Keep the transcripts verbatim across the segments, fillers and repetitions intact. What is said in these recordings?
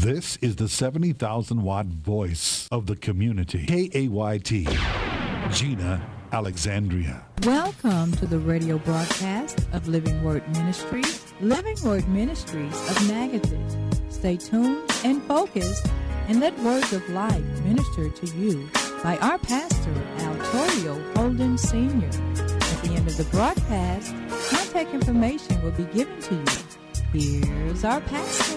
This is the seventy thousand watt voice of the community. K A Y T, Gina Alexandria. Welcome to the radio broadcast of Living Word Ministries, Living Word Ministries of Magadan. Stay tuned and focused and let words of life minister to you by our pastor, Al Torrio Holden Senior At the end of the broadcast, contact information will be given to you. Here's our pastor.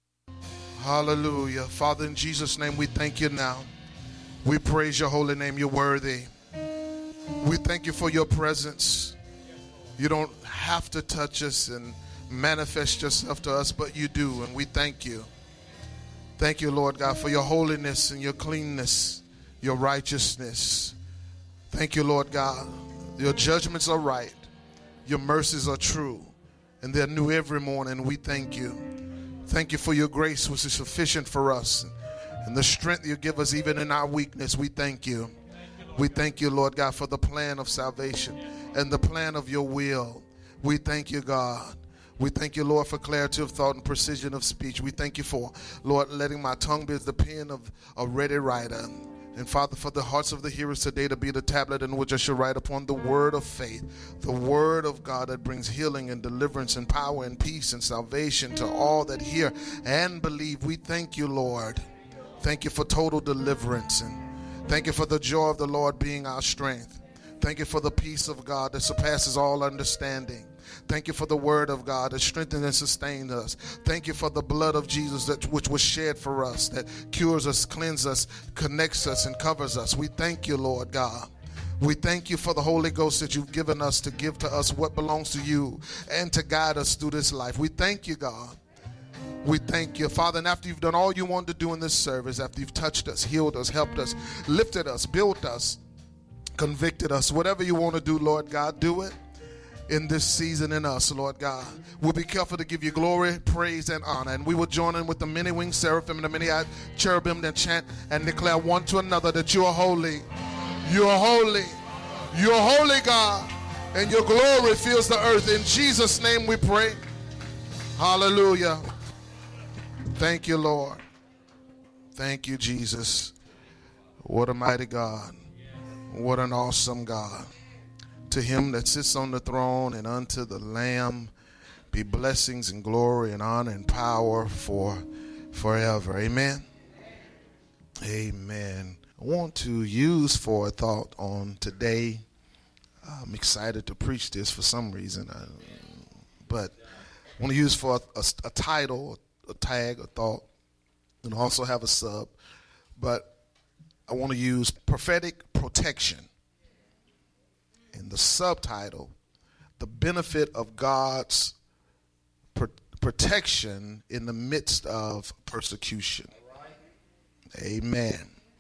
Hallelujah. Father, in Jesus' name, we thank you now. We praise your holy name. You're worthy. We thank you for your presence. You don't have to touch us and manifest yourself to us, but you do, and we thank you. Thank you, Lord God, for your holiness and your cleanness, your righteousness. Thank you, Lord God. Your judgments are right. Your mercies are true, and they're new every morning. We thank you. Thank you for your grace, which is sufficient for us, and the strength you give us even in our weakness. We thank you. We thank you, Lord God, for the plan of salvation and the plan of your will. We thank you, God. We thank you, Lord, for clarity of thought and precision of speech. We thank you for, Lord, letting my tongue be as the pen of a ready writer. And Father, for the hearts of the hearers today to be the tablet in which I shall write upon the word of faith, the word of God that brings healing and deliverance and power and peace and salvation to all that hear and believe. We thank you, Lord. Thank you for total deliverance, and thank you for the joy of the Lord being our strength. Thank you for the peace of God that surpasses all understanding. Thank you for the word of God that strengthens and sustains us. Thank you for the blood of Jesus that which was shed for us, that cures us, cleanses us, connects us, and covers us. We thank you, Lord God. We thank you for the Holy Ghost that you've given us to give to us what belongs to you and to guide us through this life. We thank you, God. We thank you, Father, and after you've done all you wanted to do in this service, after you've touched us, healed us, helped us, lifted us, built us, convicted us, whatever you want to do, Lord God, do it in this season in us, Lord God. We'll be careful to give you glory, praise, and honor, and we will join in with the many-winged seraphim and the many-eyed cherubim that chant and declare one to another that you are holy, you are holy, you are holy, God, and your glory fills the earth. In Jesus' name we pray. Hallelujah. Thank you, Lord. Thank you, Jesus. What a mighty God. What an awesome God. To him that sits on the throne and unto the Lamb be blessings and glory and honor and power for forever. Amen. Amen. I want to use for a thought on today. I'm excited to preach this for some reason, I, but I want to use for a, a, a title, a tag, a thought, and also have a sub. But I want to use prophetic protection. And the subtitle, the benefit of God's pr- protection in the midst of persecution. Amen.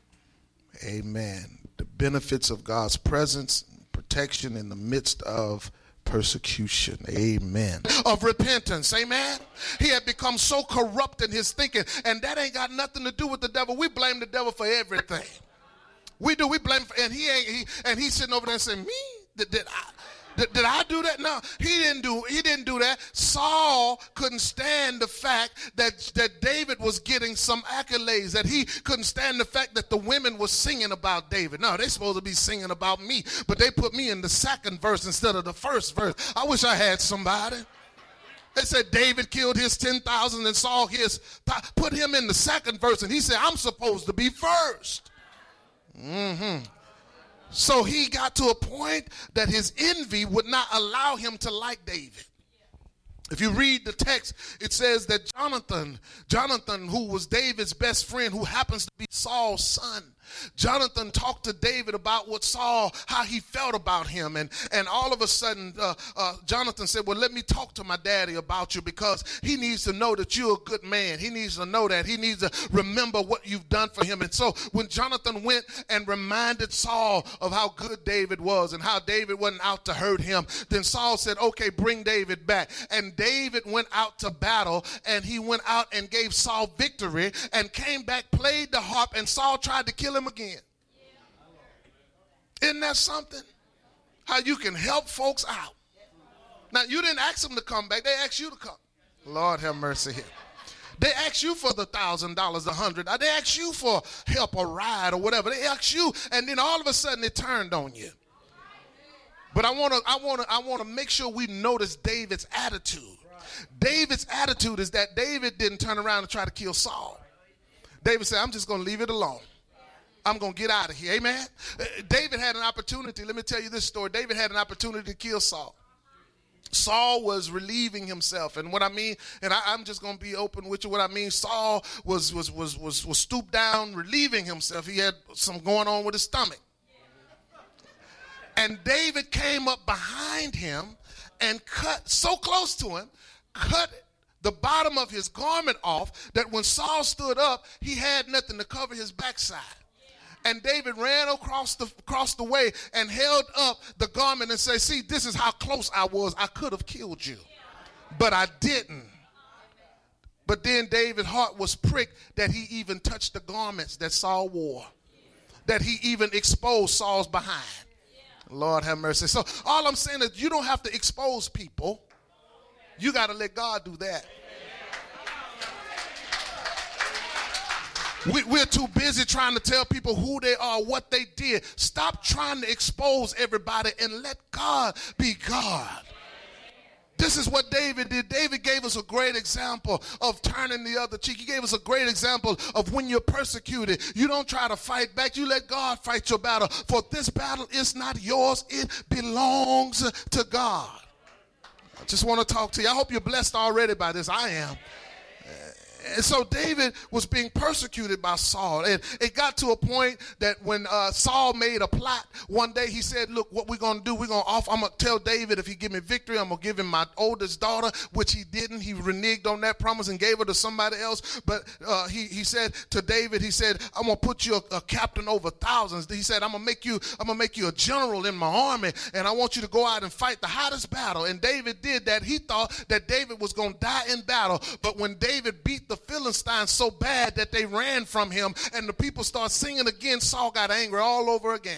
Amen. The benefits of God's presence and protection in the midst of persecution. Amen. Of repentance. Amen. He had become so corrupt in his thinking, and that ain't got nothing to do with the devil. We blame the devil for everything. We do. We blame, and he ain't. He and he's sitting over there saying, "Me? Did, did I? Did, did I do that?" No, he didn't do. He didn't do that. Saul couldn't stand the fact that that David was getting some accolades. That he couldn't stand the fact that the women were singing about David. No, they're supposed to be singing about me, but they put me in the second verse instead of the first verse. I wish I had somebody. They said David killed his ten thousand and Saul his. Put him in the second verse, and he said, "I'm supposed to be first." Mm-hmm. So he got to a point that his envy would not allow him to like David. If you read the text, it says that Jonathan, Jonathan, who was David's best friend, who happens to be Saul's son, Jonathan talked to David about what Saul, how he felt about him. And, and all of a sudden, uh, uh, Jonathan said, well, let me talk to my daddy about you, because he needs to know that you're a good man. He needs to know that. He needs to remember what you've done for him. And so when Jonathan went and reminded Saul of how good David was and how David wasn't out to hurt him, then Saul said, okay, bring David back. And David went out to battle, and he went out and gave Saul victory and came back, played the harp, and Saul tried to kill him again. Isn't that something? How you can help folks out. Now, you didn't ask them to come back. They asked you to come. Lord have mercy here. They ask you for the thousand dollars, a hundred. They ask you for help or ride or whatever. They ask you, and then all of a sudden it turned on you. But I want to, I want to, I want to make sure we notice David's attitude. David's attitude is that David didn't turn around and try to kill Saul. David said, "I'm just going to leave it alone. I'm going to get out of here." Amen. Uh, David had an opportunity. Let me tell you this story. David had an opportunity to kill Saul. Saul was relieving himself, and what I mean, and I, I'm just going to be open with you. What I mean, Saul was was was was was stooped down, relieving himself. He had some going on with his stomach, and David came up behind him and cut so close to him, cut the bottom of his garment off that when Saul stood up, he had nothing to cover his backside. And David ran across the across the way and held up the garment and said, "See, this is how close I was. I could have killed you, but I didn't." But then David's heart was pricked that he even touched the garments that Saul wore, that he even exposed Saul's behind. Lord have mercy. So all I'm saying is you don't have to expose people. You got to let God do that. We, we're too busy trying to tell people who they are, what they did. Stop trying to expose everybody and let God be God. This is what David did. David gave us a great example of turning the other cheek. He gave us a great example of when you're persecuted, you don't try to fight back. You let God fight your battle. For this battle is not yours. It belongs to God. I just want to talk to you. I hope you're blessed already by this. I am. And so David was being persecuted by Saul. And it got to a point that when uh, Saul made a plot, one day he said, "Look, what we're going to do, we're going to offer, I'm going to tell David if he give me victory, I'm going to give him my oldest daughter," which he didn't. He reneged on that promise and gave her to somebody else. But uh, he, he said to David, he said, "I'm going to put you a, a captain over thousands." He said, I'm going to make you, I'm going to make you a general in my army, and I want you to go out and fight the hottest battle. And David did that. He thought that David was going to die in battle. But when David beat the the Philistines so bad that they ran from him and the people start singing again, Saul got angry all over again.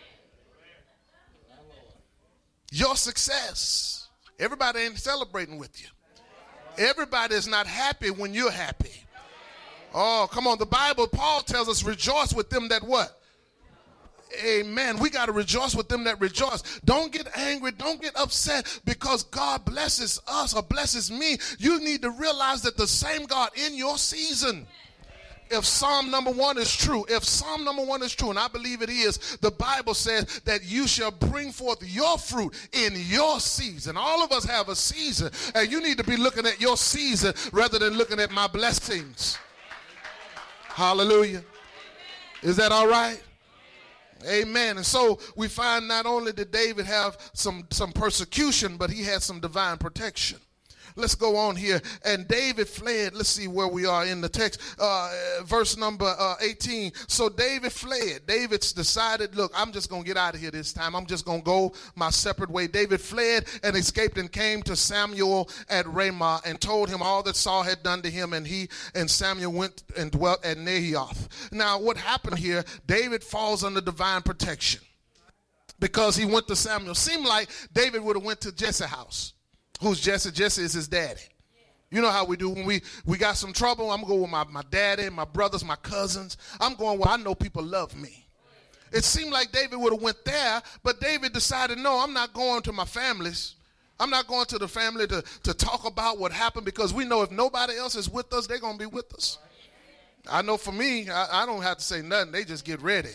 Your success, everybody ain't celebrating with you. Everybody is not happy when you're happy. Oh, come on. The Bible, Paul tells us, rejoice with them that what? Amen. We got to rejoice with them that rejoice. Don't get angry. Don't get upset because God blesses us or blesses me. You need to realize that the same God in your season. If Psalm number one is true, if Psalm number one is true, and I believe it is, the Bible says that you shall bring forth your fruit in your season. All of us have a season, and you need to be looking at your season rather than looking at my blessings. Hallelujah. Is that all right? Amen. And so we find not only did David have some, some persecution, but he had some divine protection. Let's go on here. And David fled. Let's see where we are in the text. Uh, verse number uh, eighteen. So David fled. David's decided, look, I'm just going to get out of here this time. I'm just going to go my separate way. David fled and escaped and came to Samuel at Ramah and told him all that Saul had done to him. And he and Samuel went and dwelt at Naioth. Now, what happened here, David falls under divine protection because he went to Samuel. Seemed like David would have went to Jesse's house. Who's Jesse? Jesse is his daddy. You know how we do when we, we got some trouble. I'm going with my, my daddy, my brothers, my cousins. I'm going where I know people love me. It seemed like David would have went there, but David decided, no, I'm not going to my families. I'm not going to the family to, to talk about what happened because we know if nobody else is with us, they're going to be with us. I know for me, I, I don't have to say nothing. They just get ready.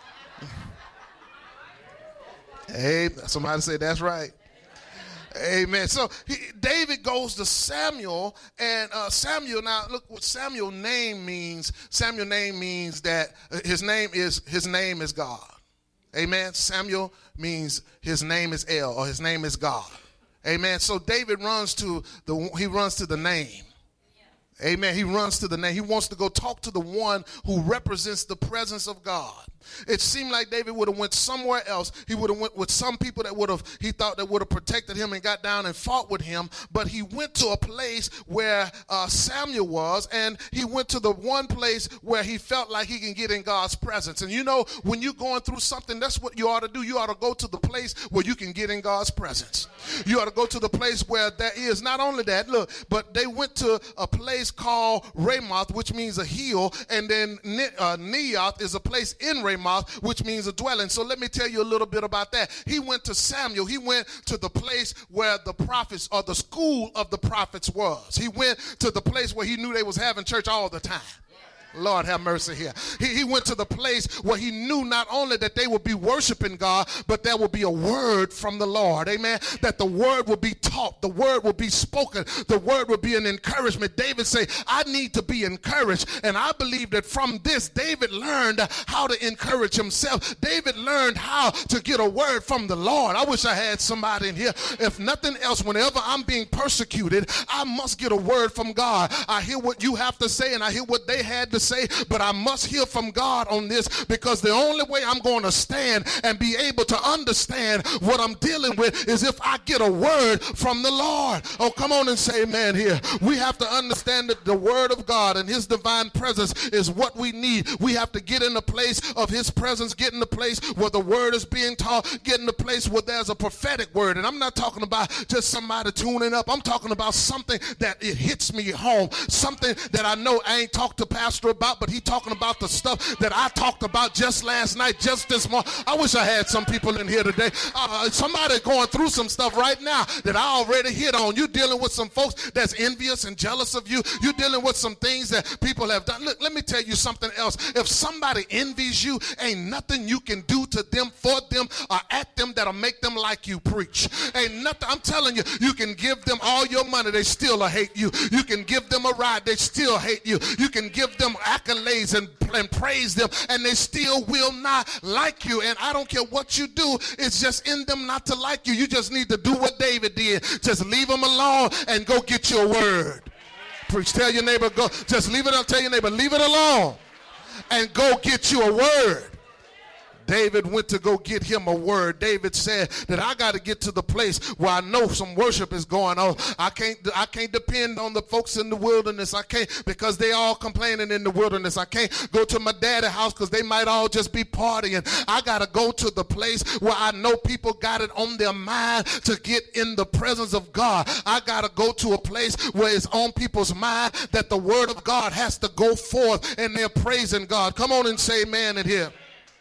Hey, somebody say that's right. Amen. So he, David goes to Samuel, and uh, Samuel. Now look what Samuel name means. Samuel name means that his name is his name is God. Amen. Samuel means his name is El, or his name is God. Amen. So David runs to the he runs to the name. Amen. He runs to the name. He wants to go talk to the one who represents the presence of God. It seemed like David would have went somewhere else. He would have went with some people that would have, he thought that would have protected him and got down and fought with him. But he went to a place where uh, Samuel was, and he went to the one place where he felt like he can get in God's presence. And you know, when you're going through something, that's what you ought to do. You ought to go to the place where you can get in God's presence. You ought to go to the place where there is not only that, look, but they went to a place place called Ramoth, which means a hill, and then uh, Neoth is a place in Ramoth, which means a dwelling. So let me tell you a little bit about that. He went to Samuel. He went to the place where the prophets, or the school of the prophets, was. He went to the place where he knew they was having church all the time. Lord have mercy here. He, he went to the place where he knew not only that they would be worshiping God, but there would be a word from the Lord. Amen. That the word would be taught. The word would be spoken. The word would be an encouragement. David said, I need to be encouraged. And I believe that from this, David learned how to encourage himself. David learned how to get a word from the Lord. I wish I had somebody in here. If nothing else, whenever I'm being persecuted, I must get a word from God. I hear what you have to say, and I hear what they had to say, but I must hear from God on this, because the only way I'm going to stand and be able to understand what I'm dealing with is if I get a word from the Lord. Oh, come on and say amen here. We have to understand that the word of God and his divine presence is what we need. We have to get in the place of his presence, get in the place where the word is being taught, get in the place where there's a prophetic word. And I'm not talking about just somebody tuning up. I'm talking about something that it hits me home, something that I know I ain't talked to Pastor about, but he talking about the stuff that I talked about just last night, just this morning. I wish I had some people in here today. Uh, somebody going through some stuff right now that I already hit on. You're dealing with some folks that's envious and jealous of you. You're dealing with some things that people have done. Look, let me tell you something else. If somebody envies you, ain't nothing you can do to them, for them, or at them that'll make them like you. Preach. Ain't nothing. I'm telling you, you can give them all your money, they still hate you. You can give them a ride, they still hate you. You can give them accolades and, and praise them, and they still will not like you. And I don't care what you do, it's just in them not to like you. You just need to do what David did. Just leave them alone and go get your word. Preach. Tell your neighbor, go. Just leave it. I'll tell your neighbor, leave it alone and go get you a word. David went to go get him a word. David said that I got to get to the place where I know some worship is going on. I can't I can't depend on the folks in the wilderness. I can't, because they all complaining in the wilderness. I can't go to my daddy's house because they might all just be partying. I got to go to the place where I know people got it on their mind to get in the presence of God. I got to go to a place where it's on people's mind that the word of God has to go forth and they're praising God. Come on and say amen in here.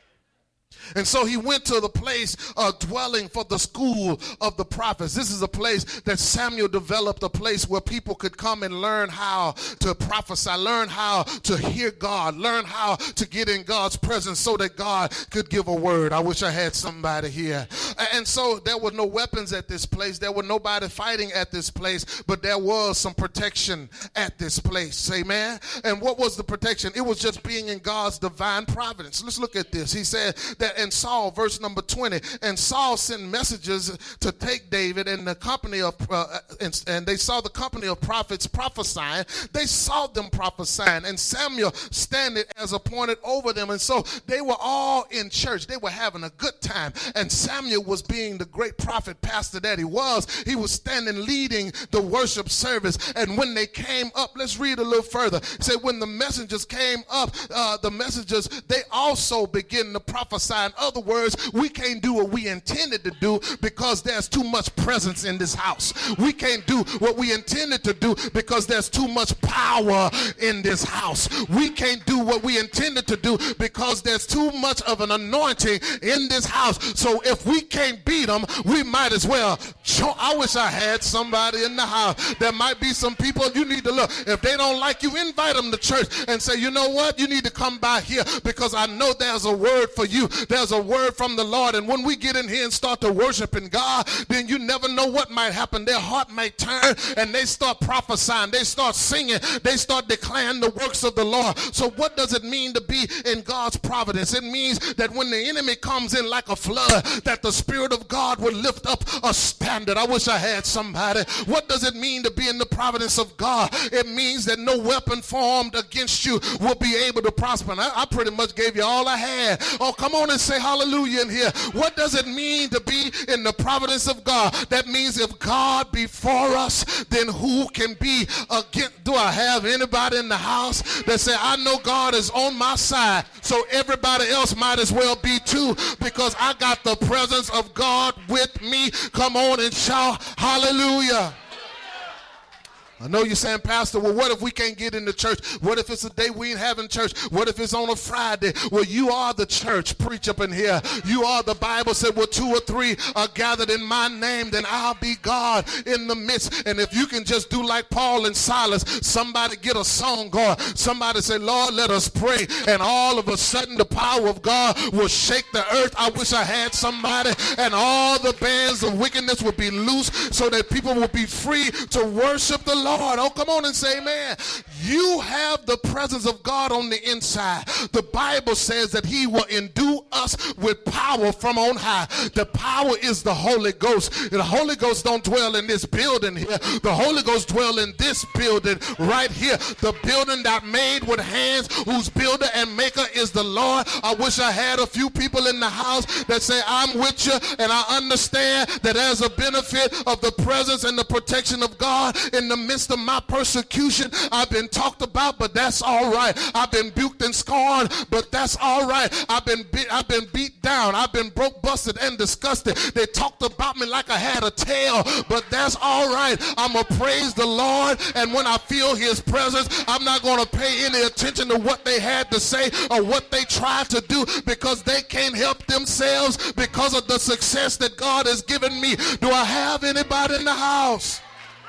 And so he went to the place of dwelling for the school of the prophets. This is a place that Samuel developed, a place where people could come and learn how to prophesy, learn how to hear God, learn how to get in God's presence so that God could give a word. I wish I had somebody here. And so there were no weapons at this place. There were nobody fighting at this place, but there was some protection at this place. Amen. And what was the protection? It was just being in God's divine providence. Let's look at this. He said that and Saul, verse number twenty, and Saul sent messages to take David and the company of, uh, and, and they saw the company of prophets prophesying. They saw them prophesying, and Samuel standing as appointed over them. And so they were all in church. They were having a good time. And Samuel was being the great prophet pastor that he was. He was standing leading the worship service. And when they came up, let's read a little further. It said, when the messengers came up, uh, the messengers, they also began to prophesy. In other words, we can't do what we intended to do because there's too much presence in this house. We can't do what we intended to do because there's too much power in this house. We can't do what we intended to do because there's too much of an anointing in this house. So if we can't beat them, we might as well. I wish I had somebody in the house. There might be some people you need to look. If they don't like you, invite them to church and say, you know what? You need to come by here because I know there's a word for you. There's a word from the Lord. And when we get in here and start to worshiping God, then you never know what might happen. Their heart may turn and they start prophesying. They start singing. They start declaring the works of the Lord. So what does it mean to be in God's providence? It means that when the enemy comes in like a flood, that the Spirit of God will lift up a standard. I wish I had somebody. What does it mean to be in the providence of God? It means that no weapon formed against you will be able to prosper. And I, I pretty much gave you all I had. Oh, come on and say hallelujah in here. What does it mean to be in the providence of God? That means if God be for us, then who can be against? Do I have anybody in the house that say, I know God is on my side, so everybody else might as well be too, because I got the presence of God with me. Come on and shout hallelujah. I know you're saying, Pastor, well, what if we can't get into church? What if it's a day we ain't having church? What if it's on a Friday? Well, you are the church. Preach up in here. You are, the Bible said, well, two or three are gathered in my name, then I'll be God in the midst. And if you can just do like Paul and Silas, somebody get a song going. Somebody say, Lord, let us pray. And all of a sudden, the power of God will shake the earth. I wish I had somebody. And all the bands of wickedness will be loose so that people will be free to worship the Lord. Lord. Oh, come on and say, man, you have the presence of God on the inside. The Bible says that he will endue us with power from on high. The power is the Holy Ghost. The Holy Ghost don't dwell in this building here. The Holy Ghost dwell in this building right here. The building that made with hands, whose builder and maker is the Lord. I wish I had a few people in the house that say, I'm with you, and I understand that as a benefit of the presence and the protection of God in the midst of my persecution, I've been talked about, but that's all right. I've been buked and scorned, but that's all right. I've been beat, I've been beat down. I've been broke, busted, and disgusted. They talked about me like I had a tail, but that's all right. I'm going to praise the Lord, and when I feel his presence, I'm not going to pay any attention to what they had to say or what they tried to do, because they can't help themselves because of the success that God has given me. Do I have anybody in the house?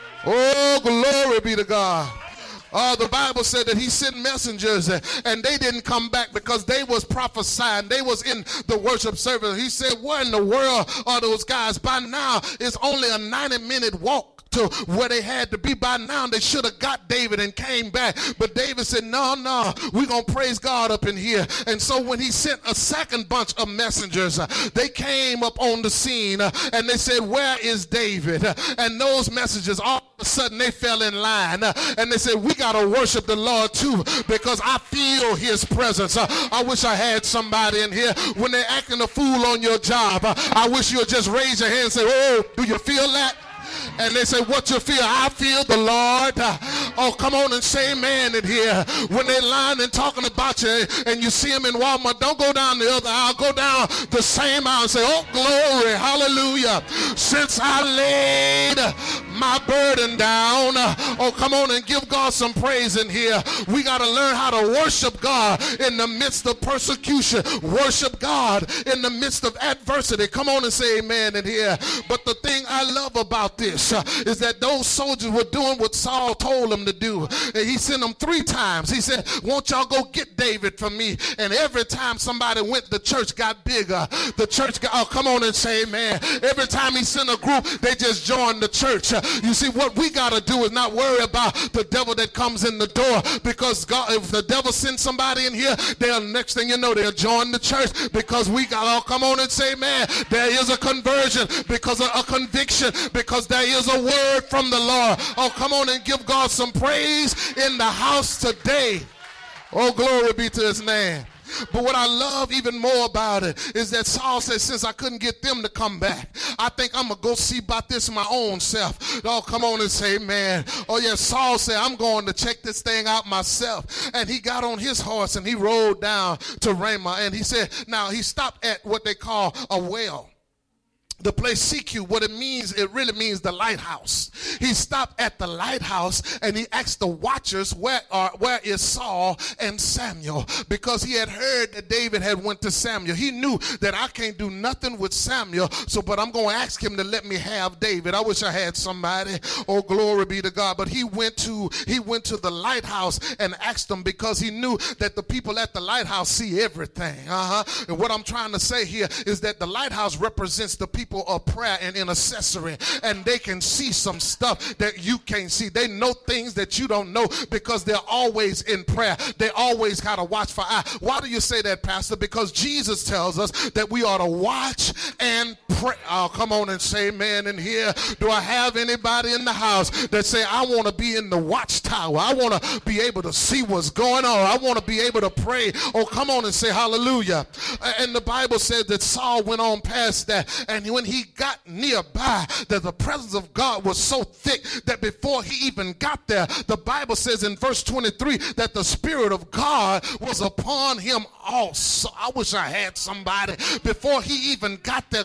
Oh, glory be to God. Uh, the Bible said that he sent messengers, uh, and they didn't come back because they was prophesying. They was in the worship service. He said, where in the world are those guys? By now, it's only a ninety minute walk to where they had to be. By now, they should have got David and came back. But David said, no, no, we're going to praise God up in here. And so when he sent a second bunch of messengers, uh, they came up on the scene, uh, and they said, where is David? Uh, and those messengers, all of a sudden, they fell in line. Uh, and they said, we got to worship the Lord too, because I feel his presence. Uh, I wish I had somebody in here. When they're acting a fool on your job, uh, I wish you would just raise your hand and say, oh, do you feel that? And they say, what you feel? I feel the Lord. Oh, come on and say amen in here. When they lying and talking about you and you see them in Walmart, don't go down the other aisle. Go down the same aisle and say, oh, glory, hallelujah. Since I laid my burden down. Oh, come on and give God some praise in here. We got to learn how to worship God in the midst of persecution. Worship God in the midst of adversity. Come on and say amen in here. But the thing I love about this uh, is that those soldiers were doing what Saul told them to do. And he sent them three times. He said, won't y'all go get David for me? And every time somebody went, the church got bigger. The church got, oh, come on and say amen. Every time he sent a group, they just joined the church. Uh, you see, what we got to do is not worry about the devil that comes in the door, because God, if the devil sends somebody in here, they'll, next thing you know, they'll join the church, because we got, oh, come on and say amen. There is a conversion because of a conviction, because there is a word from the Lord. Oh, come on and give God some praise in the house today. Oh, glory be to his name. But what I love even more about it is that Saul said, since I couldn't get them to come back, I think I'm going to go see about this my own self. Oh, come on and say, man. Oh, yeah, Saul said, I'm going to check this thing out myself. And he got on his horse and he rode down to Ramah. And he said, now he stopped at what they call a well. The place C Q, what it means, it really means the lighthouse. He stopped at the lighthouse and he asked the watchers, where are, where is Saul and Samuel? Because he had heard that David had went to Samuel. He knew that I can't do nothing with Samuel, so but I'm going to ask him to let me have David. I wish I had somebody. Oh, glory be to God. But he went to he went to the lighthouse and asked them, because he knew that the people at the lighthouse see everything. Uh-huh. And what I'm trying to say here is that the lighthouse represents the people of prayer and intercessory, and they can see some stuff that you can't see. They know things that you don't know because they're always in prayer. They always got to watch for eye. Why do you say that, Pastor? Because Jesus tells us that we ought to watch and pray. Oh, come on and say amen in here. Do I have anybody in the house that say, I want to be in the watchtower? I want to be able to see what's going on. I want to be able to pray. Oh, come on and say hallelujah. And the Bible said that Saul went on past that, and when he got nearby, that the presence of God was so thick that before he even got there, the Bible says in verse twenty-three that the Spirit of God was upon him also. I wish I had somebody. Before he even got there, God's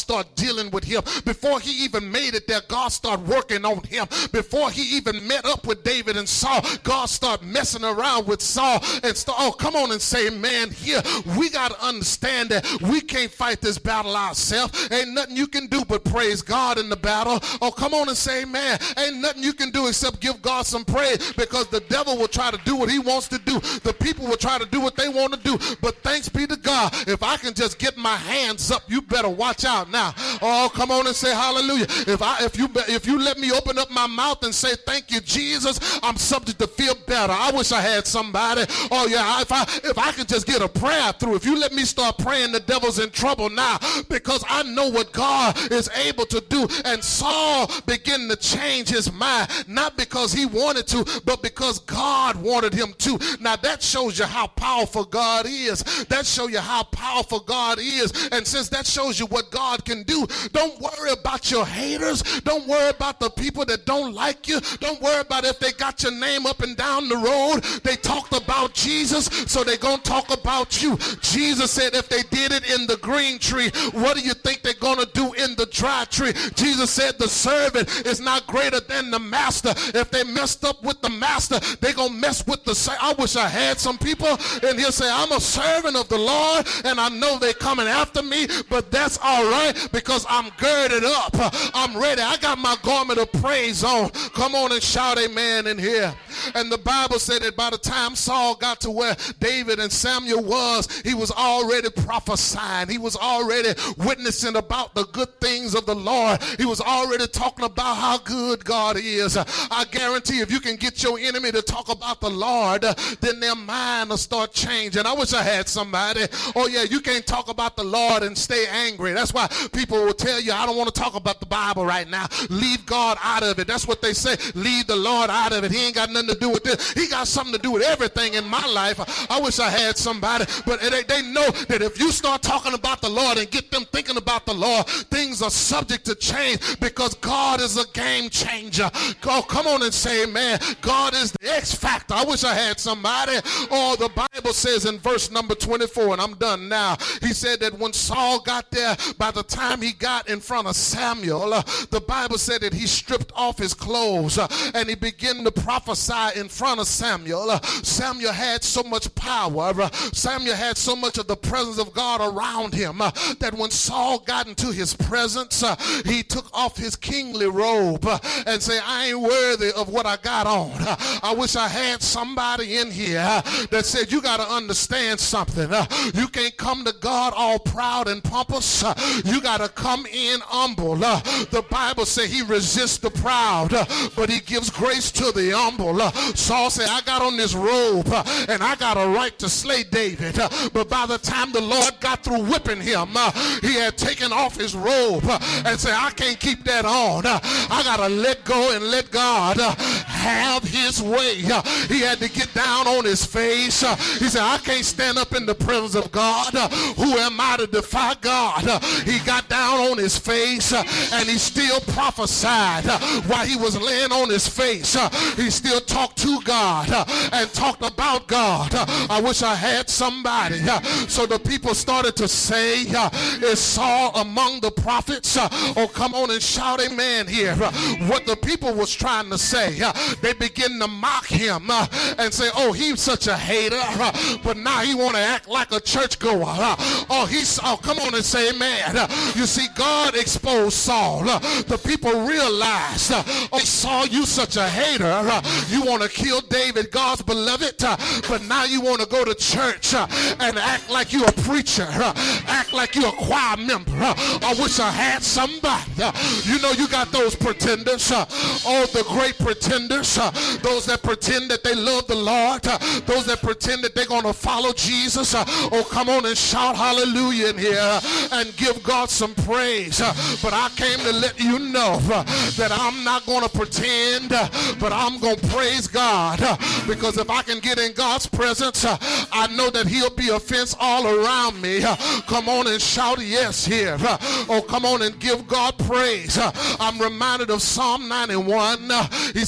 started dealing with him. Before he even made it there, God started working on him. Before he even met up with David and Saul, God started messing around with Saul and start, oh, come on and say, man, here, we got to understand that we can't fight this battle ourselves. Ain't nothing you can do but praise God in the battle. Oh, come on and say, man, ain't nothing you can do except give God some praise, because the devil will try to do what he wants to do. The people will try to do what they want to do. But thanks be to God, if I can just get my hands up, you better watch out now. Oh, come on and say hallelujah. If I if you if you let me open up my mouth and say thank you, Jesus, I'm subject to feel better. I wish I had somebody. Oh yeah, if I if I could just get a prayer through. If you let me start praying, the devil's in trouble now, because I know what God is able to do. And Saul began to change his mind, not because he wanted to, but because God wanted him to. Now that shows you how powerful God is. That shows you how powerful God is. And since that shows you what God can do, don't worry about your haters. Don't worry about the people that don't like you. Don't worry about if they got your name up and down the road. They talked about Jesus, so they're going to talk about you. Jesus said if they did it in the green tree, what do you think they're going to do in the dry tree? Jesus said the servant is not greater than the master. If they messed up with the master, they're going to mess with the servant. I wish I had some people in here say, I'm a servant of the Lord, and I know they're coming after me, but that's all right, because I'm girded up. I'm ready. I got my garment of praise on. Come on and shout amen in here. And the Bible said that by the time Saul got to where David and Samuel was, he was already prophesying. He was already witnessing about the good things of the Lord. He was already talking about how good God is. I guarantee if you can get your enemy to talk about the Lord, then their mind will start changing. I wish I had somebody. Oh yeah, you can't talk about the Lord and stay angry. That's why people will tell you, I don't want to talk about the Bible right now. Leave God out of it. That's what they say. Leave the Lord out of it. He ain't got nothing to do with this. He got something to do with everything in my life. I wish I had somebody, but they, they know that if you start talking about the Lord and get them thinking about the Lord, things are subject to change, because God is a game changer. Oh, come on and say amen. God is the X factor. I wish I had somebody. Oh, the Bible says in verse number twenty-four, and I'm done now, he said that when Saul got there, by the time he got in front of Samuel, uh, the Bible said that he stripped off his clothes uh, and he began to prophesy in front of Samuel. Uh, Samuel had so much power. Uh, Samuel had so much of the presence of God around him uh, that when Saul got into his presence, uh, he took off his kingly robe uh, and said, I ain't worthy of what I got on. Uh, I wish I had somebody in here uh, that said, you got to understand something. Uh, you can't come to God all proud and pompous. Uh, you got to come in humble. Uh, the Bible says he resists the proud, uh, but he gives grace to the humble. Uh, Saul said, I got on this robe uh, and I got a right to slay David. Uh, but by the time the Lord got through whipping him, uh, he had taken off his robe uh, and said, I can't keep that on. Uh, I got to let go and let God uh, have his way. Uh, he had to get down on his face. Uh, he said, I can't stand up in the presence of God. Uh, who am I to defy God? Uh, he got down on his face uh, and he still prophesied uh, while he was laying on his face. Uh, he still talked to God uh, and talked about God. Uh, I wish I had somebody. Uh, so the people started to say, uh, is Saul among the prophets? Uh, oh, come on and shout amen here. Uh, what the people was trying to say, uh, they begin to mock him uh, and say, oh, he's such a hater, uh, but now he want to act like a churchgoer. Uh, oh, he's, oh, come on and say amen. Uh, you see, God exposed Saul. Uh, the people realized, uh, oh, Saul, you such a hater. Uh, you want to kill David, God's beloved, uh, but now you want to go to church uh, and act like you a preacher, uh, act like you a choir member. Uh, I wish I had somebody. Uh, you know, you got those pretenders, uh, all the great pretenders, uh, those that pretend that they love the Lord, uh, those that pretend that they're going to follow Jesus. Uh, oh, come on and shout hallelujah in here uh, and give God some praise. Uh, but I came to let you know uh, that I'm not going to pretend, uh, but I'm going to praise God, uh, because if I can get in God's presence, uh, I know that he'll be a fence all around me. Uh, come on and shout yes here. Uh, oh, come on and give God praise. Uh, I'm reminded of Psalm ninety-one. Uh, he said, he that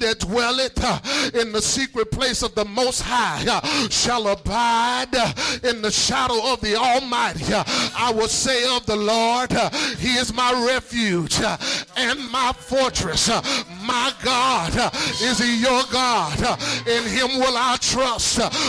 that dwelleth uh, in the secret place of the Most High uh, shall abide uh, in the shadow of the Almighty. Uh, I will say of the Lord, uh, he is my refuge uh, and my fortress. Uh, my God, uh, is he your God? Uh, in him will I trust. Uh,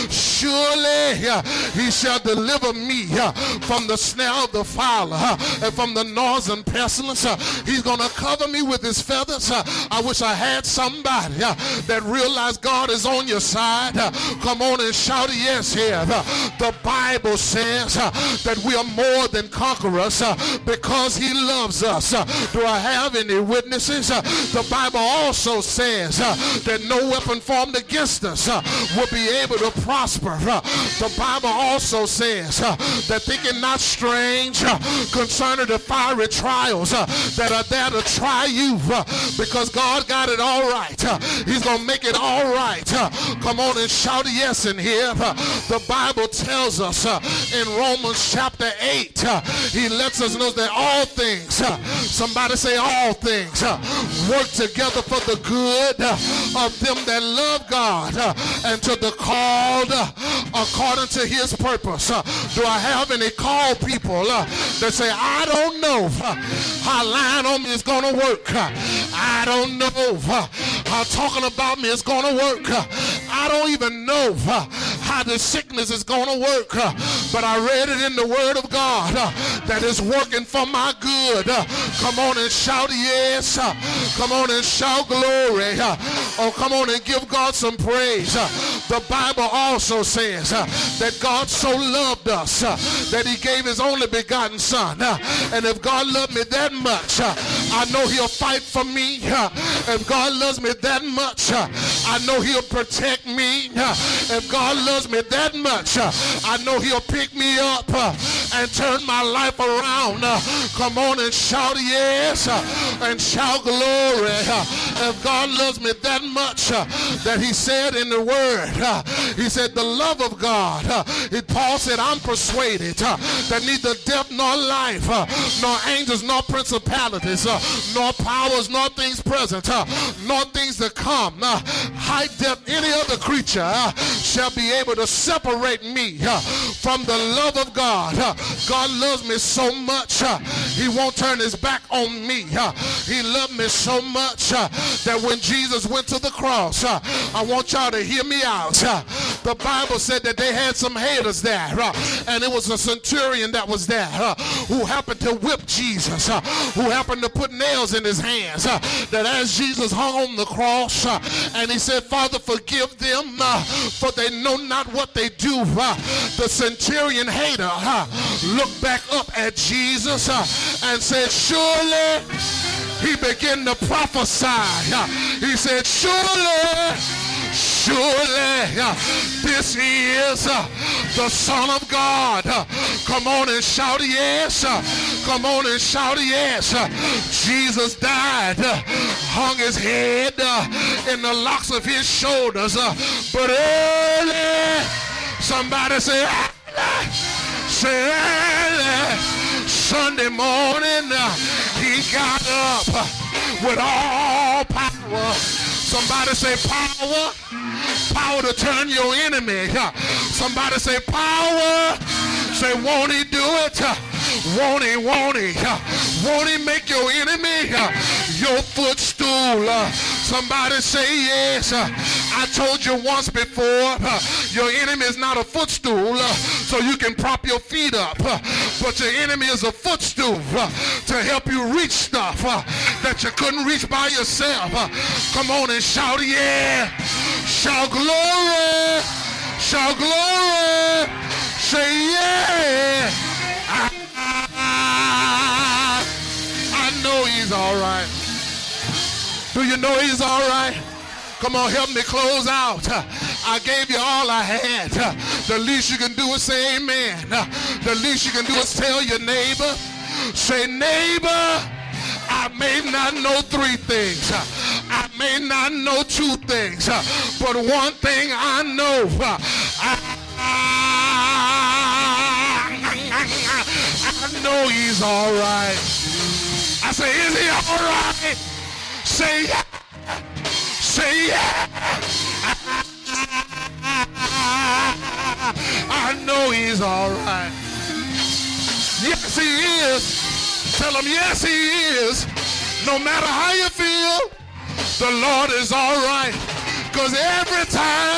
surely uh, he shall deliver me uh, from the snare of the fowler uh, and from the northern pestilence. Uh, he's going to cover me with his feathers. Uh, I wish I had somebody uh, that realized God is on your side. Uh, come on and shout yes here. Uh, the Bible says uh, that we are more than conquerors uh, because he loves us. Uh, do I have any witnesses? Uh, the Bible also says uh, that no weapon formed against us uh, will be able to prosper. Uh, the Bible also says uh, that thinking not strange uh, concerning the fiery trials uh, that are there to try you uh, because God got it all right. Uh, he's going to make it all right. Uh, come on and shout yes in here. Uh, the Bible tells us uh, in Romans chapter eight, uh, he lets us know that all things, uh, somebody say all things, uh, work together for the good uh, of them that love God uh, and to the called uh, according to his purpose. Uh, do I have any called people uh, that say, I don't know uh, how lying on me is going to work. Uh, I don't know uh, how talking about me is going to work. Uh, I don't even know uh, how the sickness is going to work. Uh, but I read it in the word of God uh, that is working for my good. Uh, come on and shout yes. Uh, come on and shout glory. Uh, oh, come on and give God some praise. Uh, the Bible also says uh, that God so loved us uh, that he gave his only begotten son. Uh, and if God loved me that much, uh, I know he'll fight for me. Uh, if God loves me that much, uh, I know he'll protect me. Uh, if God loves me that much, uh, I know he'll pick me up uh, and turn my life around. Uh, come on and shout yes uh, and shout glory. Uh, if God loves me that much uh, that he said in the word, uh, he said the love of God, uh, it, Paul said, I'm persuaded uh, that neither death nor life, uh, nor angels nor principalities, uh, nor powers, nor things present, uh, nor things to come, uh, height, depth, any other creature uh, shall be able to separate me uh, from the love of God. Uh, God loves me so much, uh, he won't turn his back on me. Uh, he loved me so much uh, that when Jesus went to the cross, uh, I want y'all to hear me out. Uh, the Bible said that they had some haters there, uh, and it was a centurion that was there uh, who happened to whip Jesus, uh, who happened to put nails in his hands, uh, that as Jesus hung on the cross, uh, and he said, Father, forgive them, uh, for they know not what they do. Uh, the centurion hater uh, looked back up at Jesus uh, and said, surely, he began to prophesy. Uh, he said, surely, surely uh, this is uh, the Son of God. Uh, come on and shout yes. Uh, come on and shout yes. Uh, Jesus died, uh, hung his head uh, in the locks of his shoulders. Uh, but early, somebody say, early, say early, Sunday morning, uh, he got up uh, with all power. Somebody say power, power to turn your enemy. Uh, somebody say power, say won't he do it? Uh, won't he, won't he? Uh, won't he make your enemy uh, your footstool? Uh, somebody say yes. Uh, I told you once before, uh, your enemy is not a footstool, uh, so you can prop your feet up. Uh, but your enemy is a footstool uh, to help you reach stuff uh, that you couldn't reach by yourself. Uh, come on and shout yeah. Shout glory. Shout glory. Say yeah. I, I, I know he's all right. Do you know he's all right? Come on, help me close out. I gave you all I had. The least you can do is say amen. The least you can do is tell your neighbor. Say, neighbor, I may not know three things. I may not know two things. But one thing I know. I, I know he's all right. I say, is he all right? Say, Say yeah. I know he's all right. Yes, he is. Tell him yes, he is. No matter how you feel, the Lord is all right. Because every time